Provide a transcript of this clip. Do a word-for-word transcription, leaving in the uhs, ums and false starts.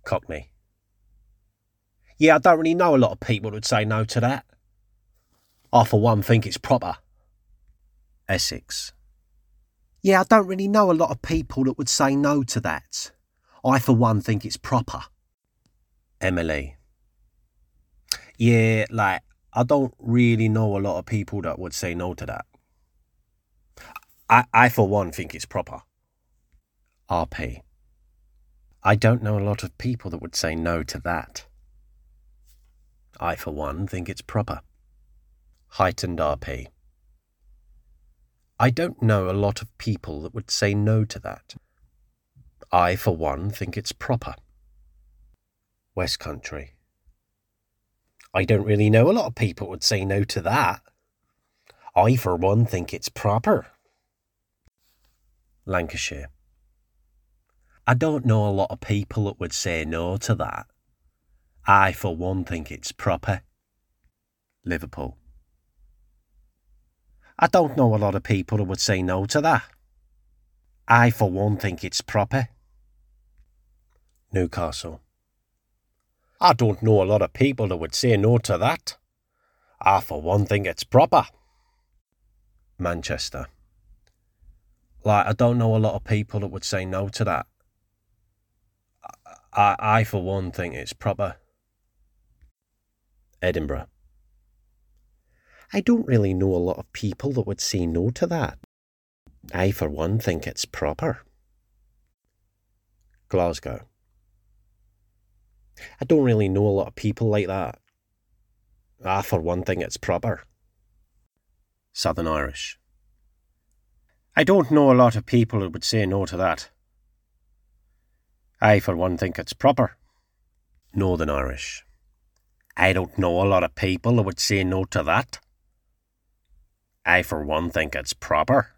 Cockney. Yeah, I don't really know a lot of people who'd say no to that. I, for one, think it's proper. Essex. Yeah, I don't really know a lot of people that would say no to that. I, for one, think it's proper. Emily. Yeah, like, I don't really know a lot of people that would say no to that. I, I for one, think it's proper. R P. I don't know a lot of people that would say no to that. I, for one, think it's proper. Heightened R P. I don't know a lot of people that would say no to that. I, for one, think it's proper. West Country. I don't really know a lot of people would say no to that. I, for one, think it's proper. Lancashire. I don't know a lot of people that would say no to that. I, for one, think it's proper. Liverpool. I don't know a lot of people that would say no to that. I, for one, think it's proper. Newcastle. I don't know a lot of people that would say no to that. I, for one, think it's proper. Manchester. Like, I don't know a lot of people that would say no to that. I, I for one, think it's proper. Edinburgh. I don't really know a lot of people that would say no to that. I, for one, think it's proper. Glasgow. I don't really know a lot of people like that. I, for one, think it's proper. Southern Irish. I don't know a lot of people who would say no to that. I, for one, think it's proper. Northern Irish. I don't know a lot of people who would say no to that. I, for one, think it's proper.